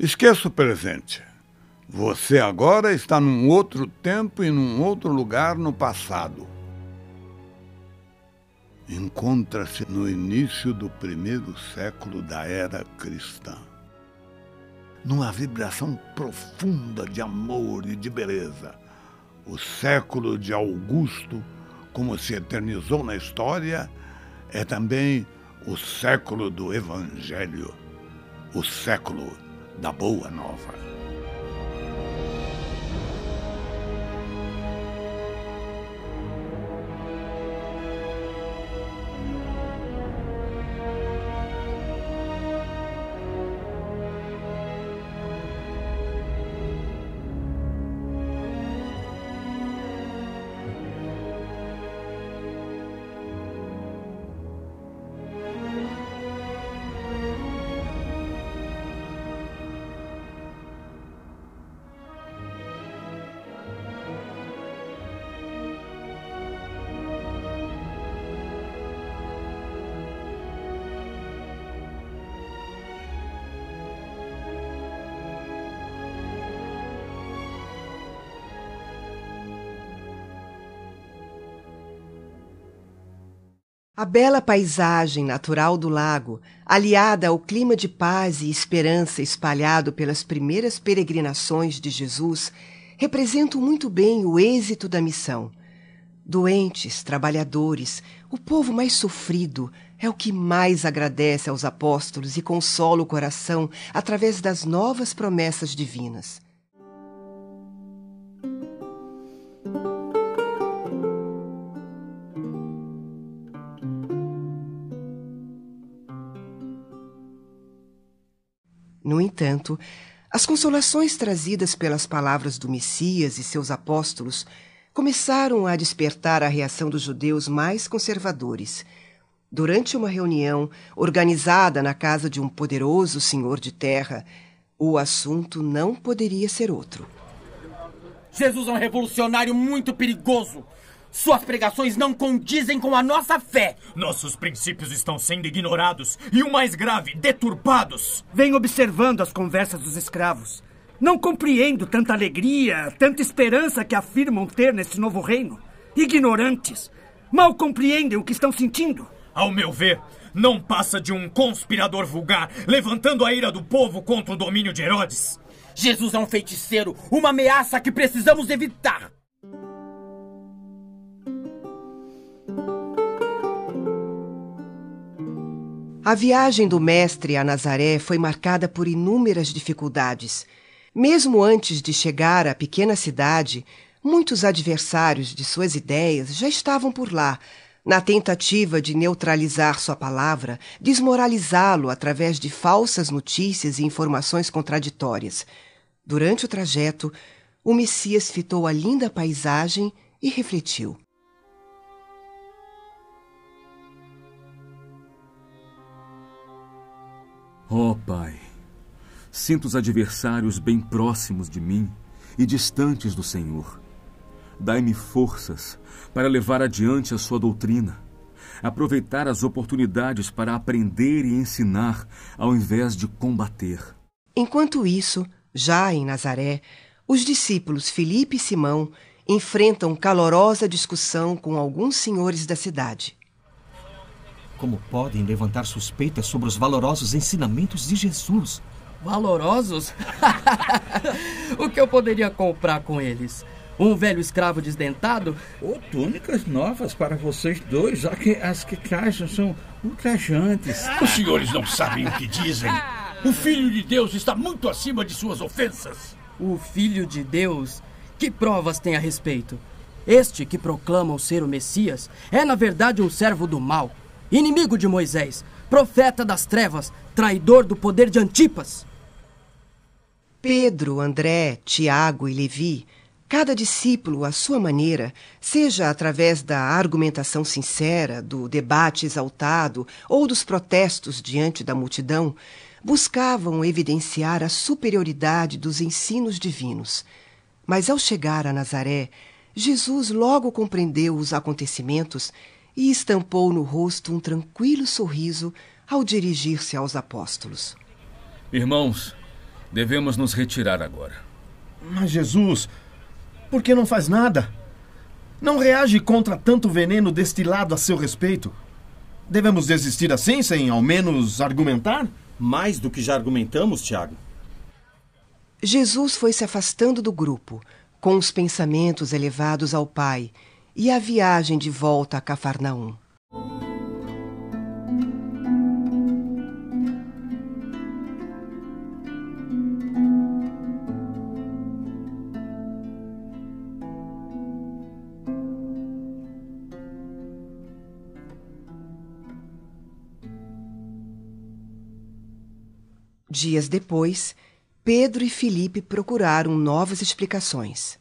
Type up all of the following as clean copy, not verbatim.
Esqueça o presente. Você agora está num outro tempo e num outro lugar no passado. Encontra-se no início do primeiro século da era cristã, numa vibração profunda de amor e de beleza. O século de Augusto, como se eternizou na história, é também o século do Evangelho, o século da Boa Nova. A bela paisagem natural do lago, aliada ao clima de paz e esperança espalhado pelas primeiras peregrinações de Jesus, representam muito bem o êxito da missão. Doentes, trabalhadores, o povo mais sofrido é o que mais agradece aos apóstolos e consola o coração através das novas promessas divinas. No entanto, as consolações trazidas pelas palavras do Messias e seus apóstolos começaram a despertar a reação dos judeus mais conservadores. Durante uma reunião organizada na casa de um poderoso senhor de terra, o assunto não poderia ser outro. Jesus é um revolucionário muito perigoso. Suas pregações não condizem com a nossa fé. Nossos princípios estão sendo ignorados e, o mais grave, deturpados. Venho observando as conversas dos escravos. Não compreendo tanta alegria, tanta esperança que afirmam ter nesse novo reino. Ignorantes. Mal compreendem o que estão sentindo. Ao meu ver, não passa de um conspirador vulgar, levantando a ira do povo contra o domínio de Herodes. Jesus é um feiticeiro, uma ameaça que precisamos evitar. A viagem do mestre a Nazaré foi marcada por inúmeras dificuldades. Mesmo antes de chegar à pequena cidade, muitos adversários de suas ideias já estavam por lá, na tentativa de neutralizar sua palavra, desmoralizá-lo através de falsas notícias e informações contraditórias. Durante o trajeto, o Messias fitou a linda paisagem e refletiu. Ó Pai, sinto os adversários bem próximos de mim e distantes do Senhor. Dai-me forças para levar adiante a sua doutrina, aproveitar as oportunidades para aprender e ensinar ao invés de combater. Enquanto isso, já em Nazaré, os discípulos Filipe e Simão enfrentam calorosa discussão com alguns senhores da cidade. Como podem levantar suspeitas sobre os valorosos ensinamentos de Jesus? Valorosos? O que eu poderia comprar com eles? Um velho escravo desdentado? Ou túnicas novas para vocês dois, já que as que trajam são ultrajantes. Os senhores não sabem o que dizem. O Filho de Deus está muito acima de suas ofensas. O Filho de Deus? Que provas tem a respeito? Este que proclamam ser o Messias é, na verdade, um servo do mal, inimigo de Moisés, profeta das trevas, traidor do poder de Antipas. Pedro, André, Tiago e Levi, cada discípulo à sua maneira, seja através da argumentação sincera, do debate exaltado ou dos protestos diante da multidão, buscavam evidenciar a superioridade dos ensinos divinos. Mas ao chegar a Nazaré, Jesus logo compreendeu os acontecimentos e estampou no rosto um tranquilo sorriso ao dirigir-se aos apóstolos. Irmãos, Devemos nos retirar agora. Mas Jesus, por que não faz nada? Não reage contra tanto veneno destilado a seu respeito? Devemos desistir assim, sem ao menos argumentar? Mais do que já argumentamos, Tiago. Jesus foi se afastando do grupo, com os pensamentos elevados ao Pai, e a viagem de volta a Cafarnaum. Dias depois, Pedro e Filipe procuraram novas explicações.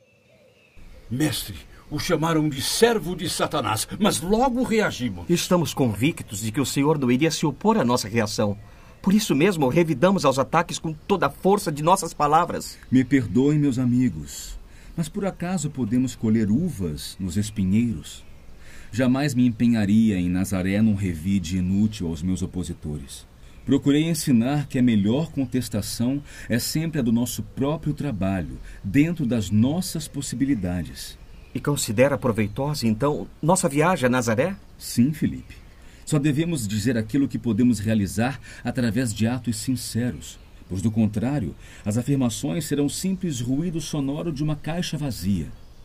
Mestre, o chamaram de servo de Satanás, mas logo reagimos. Estamos convictos de que o Senhor não iria se opor à nossa reação. Por isso mesmo, revidamos aos ataques com toda a força de nossas palavras. Me perdoem, meus amigos, mas por acaso podemos colher uvas nos espinheiros? Jamais me empenharia em Nazaré num revide inútil aos meus opositores. Procurei ensinar que a melhor contestação é sempre a do nosso próprio trabalho, dentro das nossas possibilidades. E considera proveitosa, então, nossa viagem a Nazaré? Sim, Filipe. Só devemos dizer aquilo que podemos realizar através de atos sinceros, pois, do contrário, as afirmações serão simples ruído sonoro de uma caixa vazia.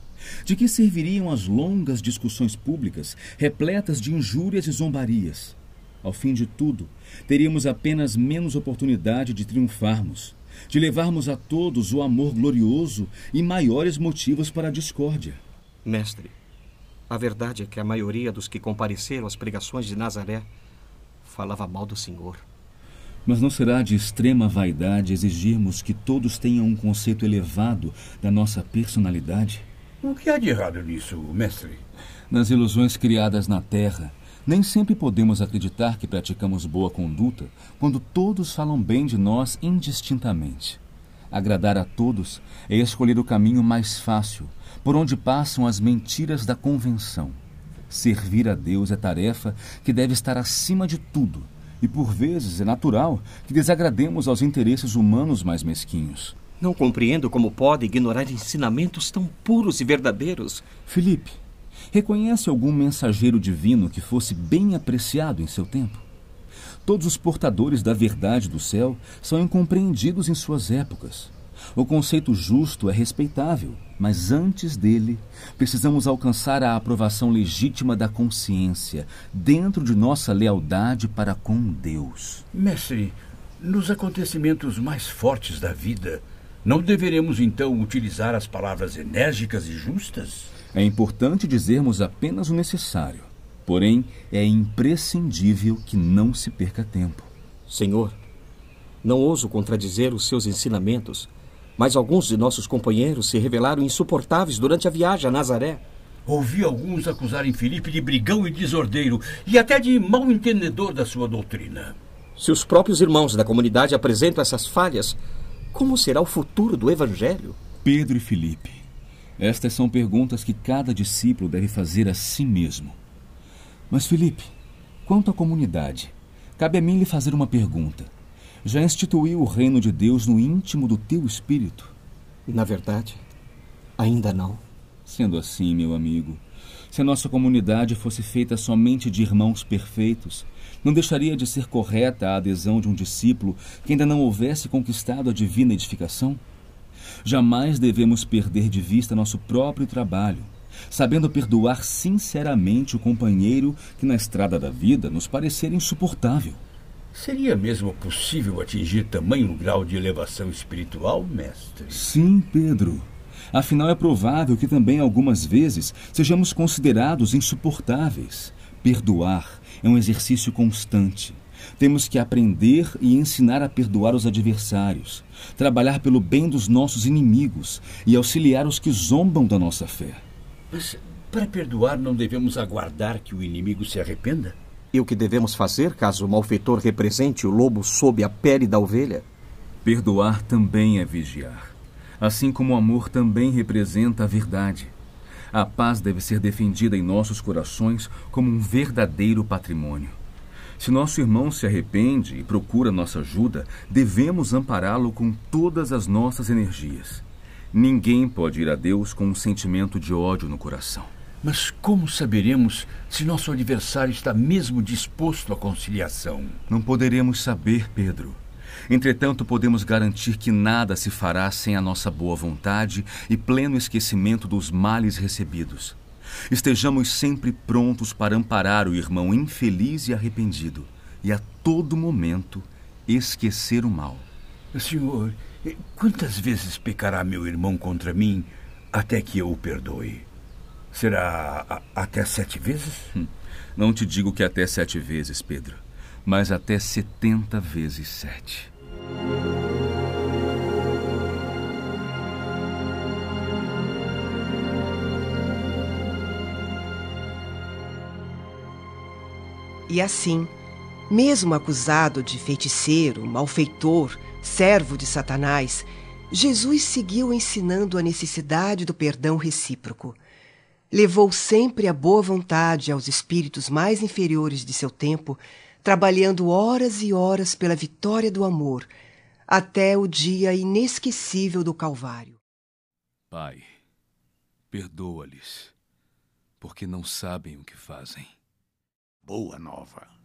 De que serviriam as longas discussões públicas, repletas de injúrias e zombarias? Ao fim de tudo, teríamos apenas menos oportunidade de triunfarmos, de levarmos a todos o amor glorioso e maiores motivos para a discórdia. Mestre, a verdade é que a maioria dos que compareceram às pregações de Nazaré falava mal do Senhor. Mas não será de extrema vaidade exigirmos que todos tenham um conceito elevado da nossa personalidade? O que há de errado nisso, mestre? Nas ilusões criadas na Terra, nem sempre podemos acreditar que praticamos boa conduta quando todos falam bem de nós indistintamente. Agradar a todos é escolher o caminho mais fácil, por onde passam as mentiras da convenção. Servir a Deus é tarefa que deve estar acima de tudo, e por vezes é natural que desagrademos aos interesses humanos mais mesquinhos. Não compreendo como pode ignorar ensinamentos tão puros e verdadeiros. Filipe, reconhece algum mensageiro divino que fosse bem apreciado em seu tempo? Todos os portadores da verdade do céu são incompreendidos em suas épocas. O conceito justo é respeitável, mas antes dele, precisamos alcançar a aprovação legítima da consciência, dentro de nossa lealdade para com Deus. Mestre, nos acontecimentos mais fortes da vida, não deveremos então utilizar as palavras enérgicas e justas? É importante dizermos apenas o necessário, porém é imprescindível que não se perca tempo. Senhor, não ouso contradizer os seus ensinamentos, mas alguns de nossos companheiros se revelaram insuportáveis durante a viagem a Nazaré. Ouvi alguns acusarem Filipe de brigão e desordeiro e até de mal entendedor da sua doutrina. Se os próprios irmãos da comunidade apresentam essas falhas, como será o futuro do Evangelho? Pedro e Filipe, estas são perguntas que cada discípulo deve fazer a si mesmo. Mas, Filipe, quanto à comunidade, cabe a mim lhe fazer uma pergunta. Já instituiu o reino de Deus no íntimo do teu espírito? Na verdade, ainda não. Sendo assim, meu amigo, se a nossa comunidade fosse feita somente de irmãos perfeitos, não deixaria de ser correta a adesão de um discípulo que ainda não houvesse conquistado a divina edificação? Jamais devemos perder de vista nosso próprio trabalho, sabendo perdoar sinceramente o companheiro que na estrada da vida nos parecer insuportável. Seria mesmo possível atingir tamanho grau de elevação espiritual, mestre? Sim, Pedro. Afinal, é provável que também algumas vezes sejamos considerados insuportáveis. Perdoar é um exercício constante. Temos que aprender e ensinar a perdoar os adversários, trabalhar pelo bem dos nossos inimigos e auxiliar os que zombam da nossa fé. Mas, para perdoar, não devemos aguardar que o inimigo se arrependa? E o que devemos fazer caso o malfeitor represente o lobo sob a pele da ovelha? Perdoar também é vigiar. Assim como o amor também representa a verdade. A paz deve ser defendida em nossos corações como um verdadeiro patrimônio. Se nosso irmão se arrepende e procura nossa ajuda, devemos ampará-lo com todas as nossas energias. Ninguém pode ir a Deus com um sentimento de ódio no coração. Mas como saberemos se nosso adversário está mesmo disposto à conciliação? Não poderemos saber, Pedro. Entretanto, podemos garantir que nada se fará sem a nossa boa vontade e pleno esquecimento dos males recebidos. Estejamos sempre prontos para amparar o irmão infeliz e arrependido, e a todo momento esquecer o mal. Senhor, quantas vezes pecará meu irmão contra mim até que eu o perdoe? Será até 7 vezes? Não te digo que até 7 vezes, Pedro, mas até 70 vezes 7. E assim, mesmo acusado de feiticeiro, malfeitor, servo de Satanás, Jesus seguiu ensinando a necessidade do perdão recíproco. Levou sempre a boa vontade aos espíritos mais inferiores de seu tempo, trabalhando horas e horas pela vitória do amor, até o dia inesquecível do Calvário. Pai, perdoa-lhes, porque não sabem o que fazem. Boa nova.